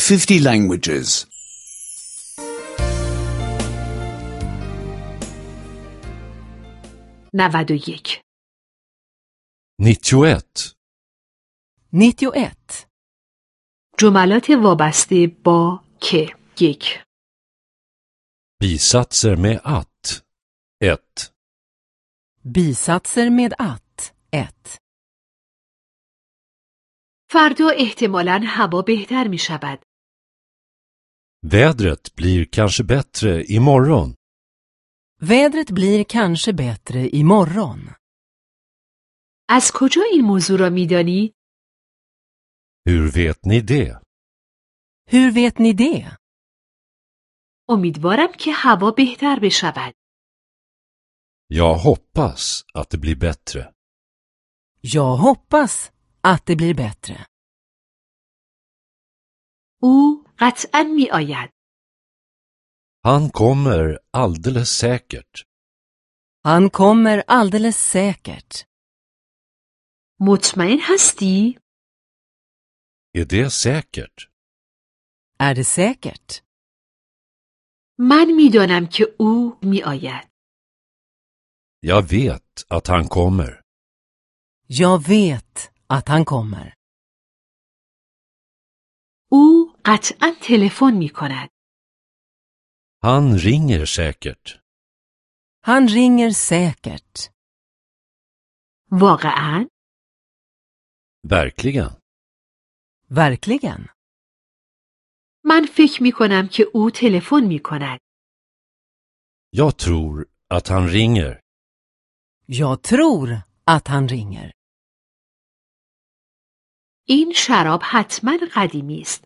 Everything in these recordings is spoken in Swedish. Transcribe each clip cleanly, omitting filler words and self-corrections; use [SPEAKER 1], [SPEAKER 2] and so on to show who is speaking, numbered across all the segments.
[SPEAKER 1] 50 languages.
[SPEAKER 2] 91
[SPEAKER 3] 91.
[SPEAKER 4] 91.
[SPEAKER 2] جملات وابسته با که. 1
[SPEAKER 3] Bisatser med att. 1.
[SPEAKER 4] Bisatser med att. 1.
[SPEAKER 2] فردا احتمالاً هوا بهتر می شود.
[SPEAKER 3] Vädret blir kanske bättre imorgon.
[SPEAKER 4] Vädret blir kanske bättre imorgon.
[SPEAKER 2] از کجا این موضوع را می دانی؟
[SPEAKER 3] Hur vet ni det?
[SPEAKER 4] Hur vet ni det?
[SPEAKER 2] امیدوارم که هوا بهتر بشود.
[SPEAKER 3] Jag hoppas att det blir bättre.
[SPEAKER 4] Jag hoppas att det blir bättre.
[SPEAKER 2] او قطعاً می آید.
[SPEAKER 3] Han kommer alldeles säkert.
[SPEAKER 4] Han kommer alldeles säkert.
[SPEAKER 2] مطمئن هستی؟
[SPEAKER 3] Är det säkert?
[SPEAKER 4] Är det säkert?
[SPEAKER 2] من می دانم که او می آید.
[SPEAKER 3] Jag vet att han kommer.
[SPEAKER 4] Jag vet att han kommer.
[SPEAKER 2] او قطعاً تلفن می کند.
[SPEAKER 3] Han ringer säkert.
[SPEAKER 4] Han ringer säkert.
[SPEAKER 2] واقعاً؟
[SPEAKER 3] Verkligen.
[SPEAKER 4] Verkligen.
[SPEAKER 2] من فکر می کنم که او تلفن می کند.
[SPEAKER 3] Jag tror att han ringer.
[SPEAKER 4] Jag tror att han ringer.
[SPEAKER 2] این شراب حتماً قدیمی است.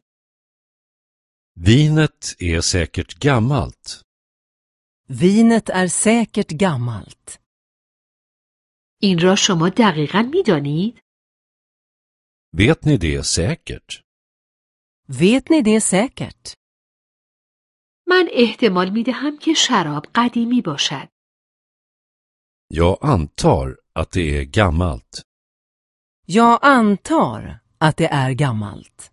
[SPEAKER 3] Vinet är säkert gammalt.
[SPEAKER 4] Vinet är säkert gammalt.
[SPEAKER 2] این را شما دقیقاً می دانید؟
[SPEAKER 3] Vet ni det säkert?
[SPEAKER 4] Vet ni det säkert?
[SPEAKER 2] من احتمال می دهم که شراب قدیمی باشد.
[SPEAKER 3] Jag antar att det är gammalt.
[SPEAKER 4] Jag antar att det är gammalt.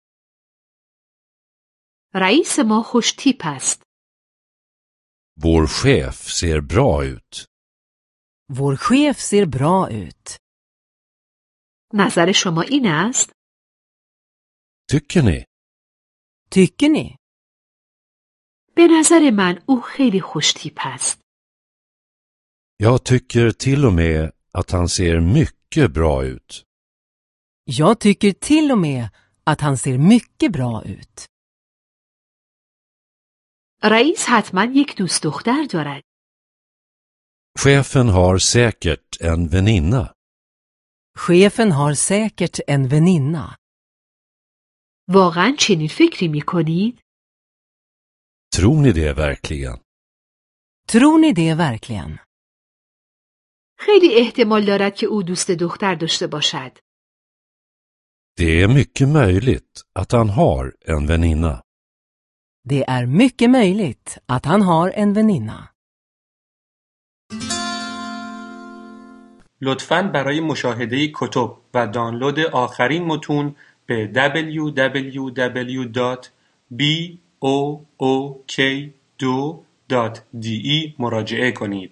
[SPEAKER 2] رئیس ما خوش تیپ است.
[SPEAKER 3] Vår chef ser bra ut.
[SPEAKER 4] Vår chef ser bra ut.
[SPEAKER 2] نظر شما این است؟
[SPEAKER 3] Tycker ni?
[SPEAKER 4] Tycker ni?
[SPEAKER 2] به نظر من او خیلی خوش تیپ است.
[SPEAKER 3] Jag tycker till och med att han ser mycket bra ut.
[SPEAKER 4] Jag tycker till och med att han ser mycket bra ut.
[SPEAKER 2] رئیس حتما یک دوست دختر دارد.
[SPEAKER 3] Chefen har säkert en väninna.
[SPEAKER 4] Chefen har säkert en väninna.
[SPEAKER 2] واقعا چنین فکری می کنید؟
[SPEAKER 3] Tror ni det verkligen?
[SPEAKER 4] Tror ni det verkligen?
[SPEAKER 2] خیلی احتمال دارد که او دوست دختر داشته باشد.
[SPEAKER 3] Det är mycket möjligt att han har en väninna.
[SPEAKER 4] Det är mycket möjligt att han har en väninna.
[SPEAKER 5] لطفاً برای مشاهده کتب و دانلود آخرین متون به www.book2.de مراجعه کنید.